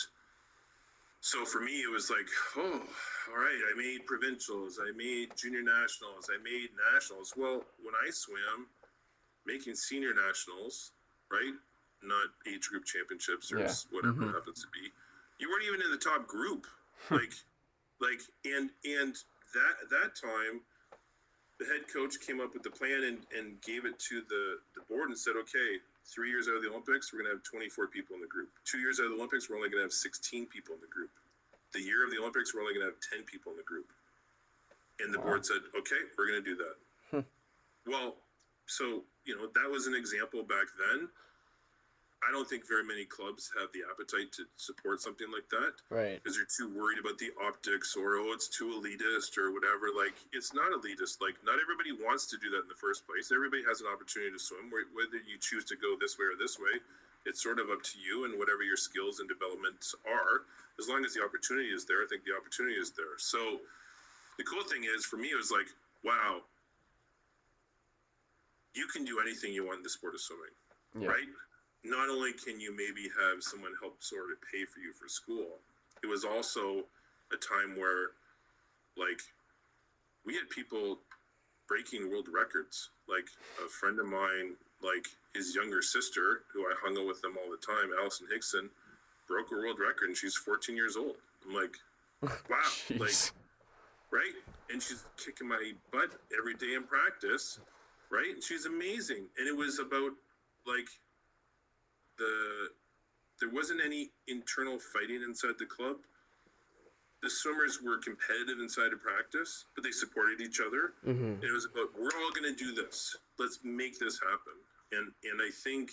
so for me, it was like, oh, all right, I made provincials, I made junior nationals, I made nationals. Well, when I swam, making senior nationals, right, not age group championships or Yeah. s- whatever Mhm. it happens to be, you weren't even in the top group, like. Like, and and that at that time, the head coach came up with the plan and, and gave it to the, the board and said, okay, three years out of the Olympics, we're going to have twenty-four people in the group. Two years out of the Olympics, we're only going to have sixteen people in the group. The year of the Olympics, we're only going to have ten people in the group. And the Wow. board said, okay, we're going to do that. Hmm. Well, so, you know, that was an example back then. I don't think very many clubs have the appetite to support something like that, Right. because you're too worried about the optics, or, oh, it's too elitist or whatever. Like, it's not elitist. Like, not everybody wants to do that in the first place. Everybody has an opportunity to swim. Wh- Whether you choose to go this way or this way, it's sort of up to you and whatever your skills and developments are. As long as the opportunity is there, I think the opportunity is there. So the cool thing is, for me, it was like, wow, you can do anything you want in the sport of swimming, Yeah. right? Not only can you maybe have someone help sort of pay for you for school, it was also a time where, like, we had people breaking world records. Like, a friend of mine, like, his younger sister, who I hung out with them all the time, Allison Hickson, broke a world record, and she's fourteen years old. I'm like, wow, like, Jeez. right? And she's kicking my butt every day in practice, right? And she's amazing. And it was about, like, the there wasn't any internal fighting inside the club. the swimmers were competitive inside of practice, but they supported each other. Mm-hmm. And it was about, we're all going to do this. Let's make this happen. And and I think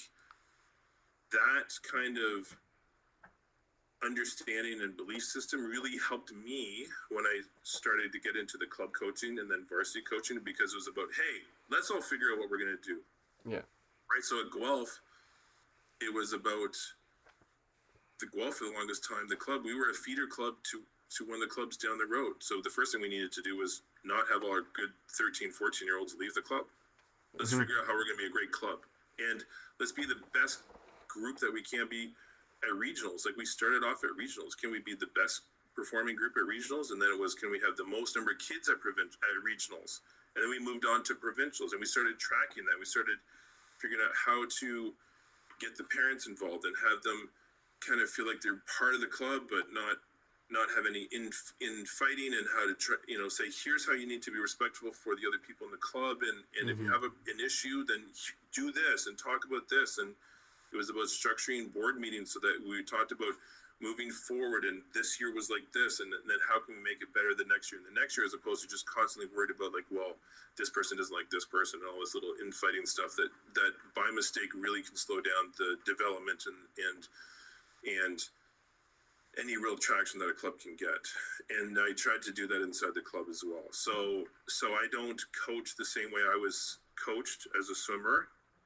that kind of understanding and belief system really helped me when I started to get into the club coaching and then varsity coaching, because it was about, hey, let's all figure out what we're going to do. Yeah. Right. So at Guelph, it was about the Guelph for the longest time. The club, we were a feeder club to, to one of the clubs down the road. So the first thing we needed to do was not have all our good thirteen, fourteen year olds leave the club. Let's Mhm. figure out how we're going to be a great club. And let's be the best group that we can be at regionals. Like we started off at regionals. Can we be the best performing group at regionals? And then it was, can we have the most number of kids at, previn- at regionals? And then we moved on to provincials and we started tracking that. We started figuring out how to get the parents involved and have them kind of feel like they're part of the club, but not not have any in in fighting, and how to try, you know, say, here's how you need to be respectful for the other people in the club, and and Mhm. if you have a, an issue, then do this and talk about this. And it was about structuring board meetings so that we talked about moving forward, and this year was like this, and then how can we make it better the next year and the next year, as opposed to just constantly worried about like, well, this person doesn't like this person, and all this little infighting stuff that that by mistake really can slow down the development and and and any real traction that a club can get. And I tried to do that inside the club as well. So so I don't coach the same way I was coached as a swimmer,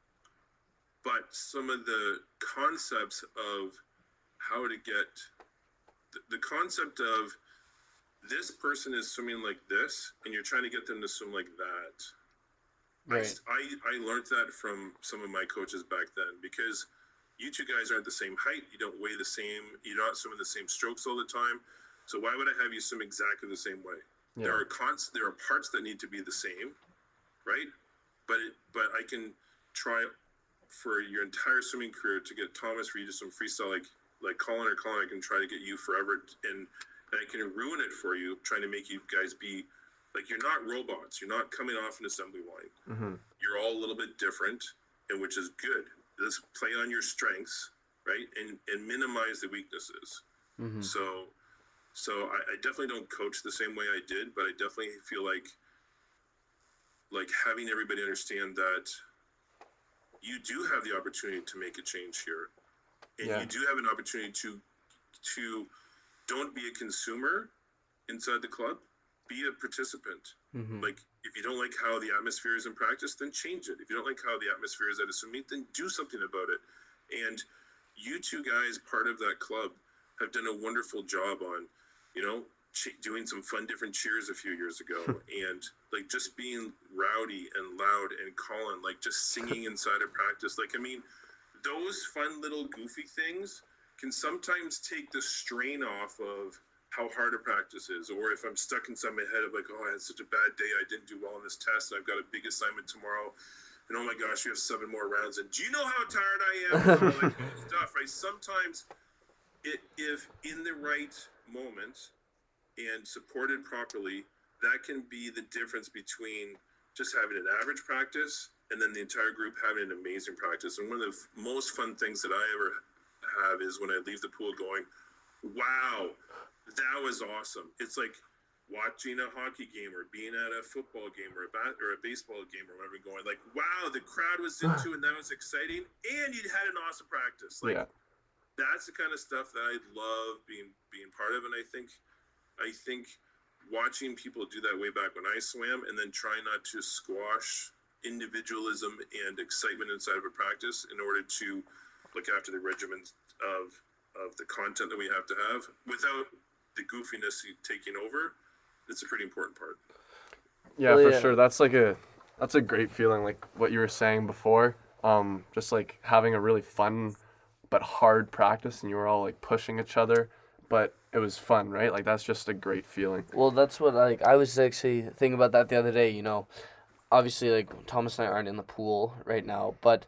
but some of the concepts of how to get the, the concept of this person is swimming like this and you're trying to get them to swim like that. Right. I, I, I learned that from some of my coaches back then, because you two guys aren't the same height. You don't weigh the same. You're not swimming the same strokes all the time. So why would I have you swim exactly the same way? Yeah. There are cons. There are parts that need to be the same, right? But it, but I can try for your entire swimming career to get Thomas for you to swim freestyle like like Colin or Colin. I can try to get you forever, and, and I can ruin it for you, trying to make you guys be like, you're not robots. You're not coming off an assembly line. Mm-hmm. You're all a little bit different, and which is good. Let's play on your strengths, right, and and minimize the weaknesses. Mm-hmm. So, so I, I definitely don't coach the same way I did, but I definitely feel like like having everybody understand that you do have the opportunity to make a change here, and Yeah. you do have an opportunity to to don't be a consumer inside the club, be a participant. Mm-hmm. Like, if you don't like how the atmosphere is in practice, then change it. If you don't like how the atmosphere is at a swim meet, then do something about it. And you two guys, part of that club, have done a wonderful job on, you know, ch- doing some fun different cheers a few years ago, and like just being rowdy and loud and calling, like just singing inside of practice. Like, I mean, those fun little goofy things can sometimes take the strain off of how hard a practice is, or if I'm stuck inside my head of like, oh, I had such a bad day, I didn't do well on this test, and I've got a big assignment tomorrow, and oh my gosh, we have seven more rounds, and do you know how tired I am? And all that kind of stuff. I sometimes, it, if in the right moment and supported properly, that can be the difference between just having an average practice and then the entire group having an amazing practice. And one of the f- most fun things that I ever have is when I leave the pool going, wow, that was awesome. It's like watching a hockey game or being at a football game or a bat or a baseball game or whatever, going like, wow, the crowd was into it and that was exciting, and you had an awesome practice. Like, Yeah. that's the kind of stuff that I love being being part of. And I think I think watching people do that way back when I swam, and then try not to squash individualism and excitement inside of a practice in order to look after the regimen of of the content that we have to have without the goofiness taking over. It's a pretty important part. Yeah, Well, for yeah. sure. That's like a that's a great feeling, like what you were saying before. Um, just like having a really fun but hard practice, and you were all like pushing each other, but it was fun, right? Like that's just a great feeling. Well, that's what like I was actually thinking about that the other day. You know, obviously like Thomas and I aren't in the pool right now, but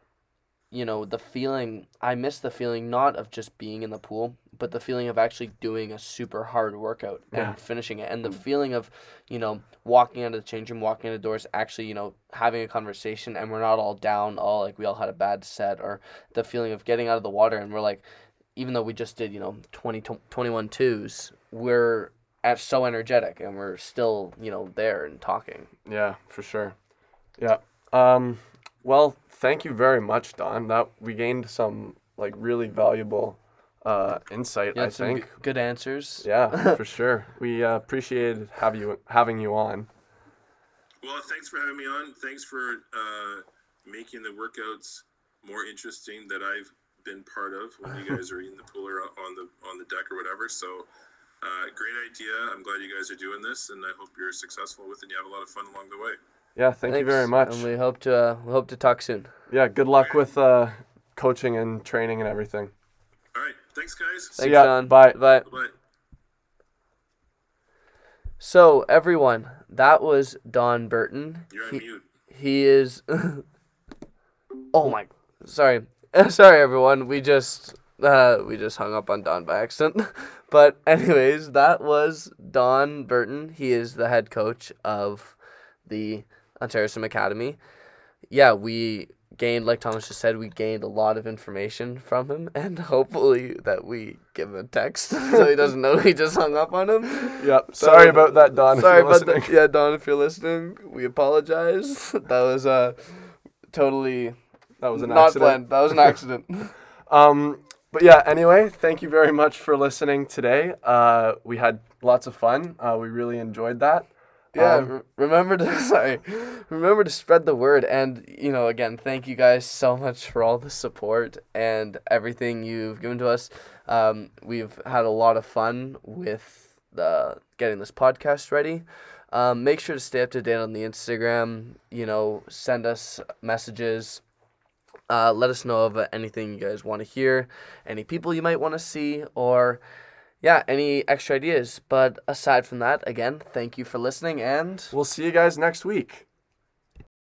you know the feeling. I miss the feeling not of just being in the pool, but the feeling of actually doing a super hard workout Yeah. and finishing it, and the feeling of you know walking out of the change room, walking out the doors, actually you know having a conversation, and we're not all down, all like we all had a bad set, or the feeling of getting out of the water and we're like, even though we just did you know twenty, twenty-one twos, we're at so energetic and we're still, you know, there and talking. Yeah, for sure. Yeah. Um, well, thank you very much, Don. That we gained some like really valuable uh, insight. Yeah, I some think. g- good answers. Yeah, for sure. We uh, appreciated have you having you on. Well, thanks for having me on. Thanks for uh, making the workouts more interesting that I've been part of when you guys are in the pool or on the on the deck or whatever. So, uh, great idea. I'm glad you guys are doing this, and I hope you're successful with it and you have a lot of fun along the way. Yeah, thank you very Thanks, much. And we hope to uh, we hope to talk soon. Yeah, good luck with uh, coaching and training and everything. All right. Thanks, guys. See Thanks, ya. Don. Bye. Bye. Bye. So everyone, that was Don Burton. You're on He, mute. he is. Oh my, sorry, sorry everyone. We just uh we just hung up on Don by accident. But anyways, that was Don Burton. He is the head coach of the Ontario Swim Academy. Yeah, we gained, like Thomas just said, we gained a lot of information from him, and hopefully that we give him a text so he doesn't know we just hung up on him. Yep. Sorry about that, Don. Sorry if you're about listening. that. Yeah, Don, if you're listening, we apologize. That was uh totally That was an not accident. planned. That was an accident. Um, but yeah, anyway, thank you very much for listening today. Uh, we had lots of fun. Uh, we really enjoyed that. Yeah, Um, re- remember to sorry, remember to spread the word, and you know, again, thank you guys so much for all the support and everything you've given to us. Um, we've had a lot of fun with the getting this podcast ready. Um, make sure to stay up to date on the Instagram. You know, send us messages. Uh, let us know of uh, anything you guys want to hear, any people you might want to see, or yeah, any extra ideas. But aside from that, again, thank you for listening, and We'll see you guys next week.